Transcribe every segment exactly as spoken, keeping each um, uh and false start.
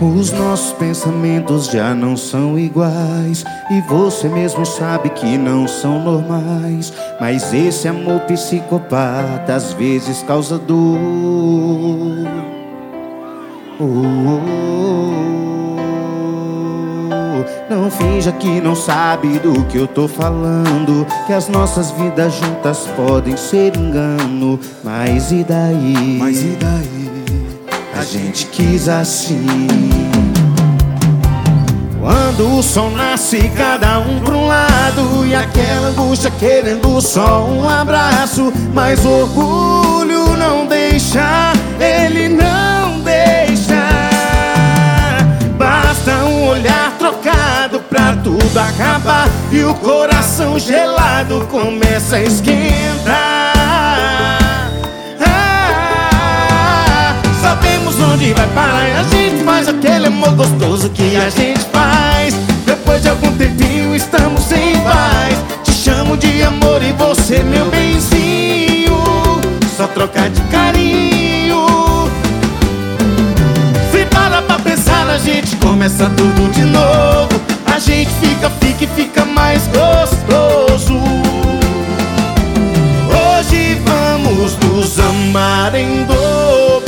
Os nossos pensamentos já não são iguais, e você mesmo sabe que não são normais. Mas esse amor psicopata às vezes causa dor. oh, oh, oh. Não finja que não sabe do que eu tô falando, que as nossas vidas juntas podem ser engano. Mas e daí? Mas e daí? A gente quis assim. Quando o sol nasce, cada um pra um lado, e aquela angústia querendo só um abraço. Mas o orgulho não deixa, ele não deixa. Basta um olhar trocado pra tudo acabar, e o coração gelado começa a esquentar. Onde vai parar? E a gente faz aquele amor gostoso que a gente faz. Depois de algum tempinho estamos em paz. Te chamo de amor e você meu benzinho, só trocar de carinho. Se para pra pensar, a gente começa tudo de novo. A gente fica, fica e fica mais gostoso. Hoje vamos nos amar em dobro.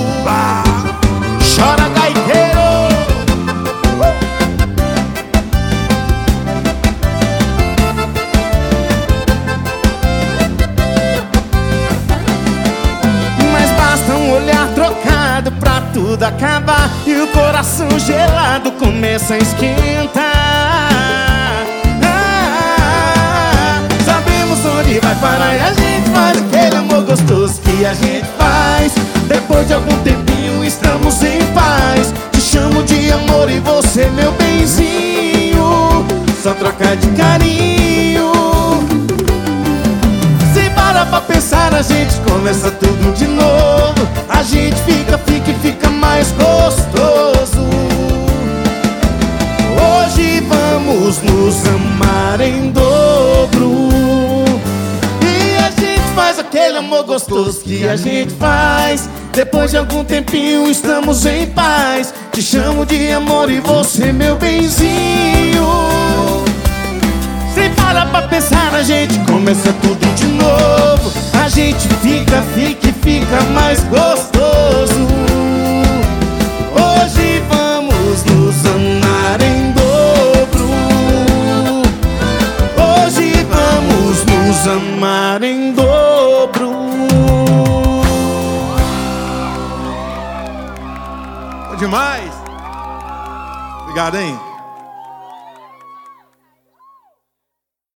Chora, gaiteiro! Mas basta um olhar trocado pra tudo acabar, e o coração gelado começa a esquentar. ah, Sabemos onde vai parar, e a gente faz aquele amor gostoso que a gente faz. Depois de algum tempinho estamos em paz. Te chamo de amor e você meu benzinho, só trocar de carinho. Se para pra pensar, a gente começa tudo de novo. A gente fica, fica e fica mais gostoso. Hoje vamos nos amar em dobro. Faz aquele amor gostoso que a gente faz. Depois de algum tempinho estamos em paz. Te chamo de amor e você meu benzinho. Sem parar pra pensar, a gente começa tudo de novo. A gente fica, fica e fica mais gostoso. Hoje vamos nos amar em dobro. Hoje vamos nos amar em dobro. Demais! Obrigado, hein?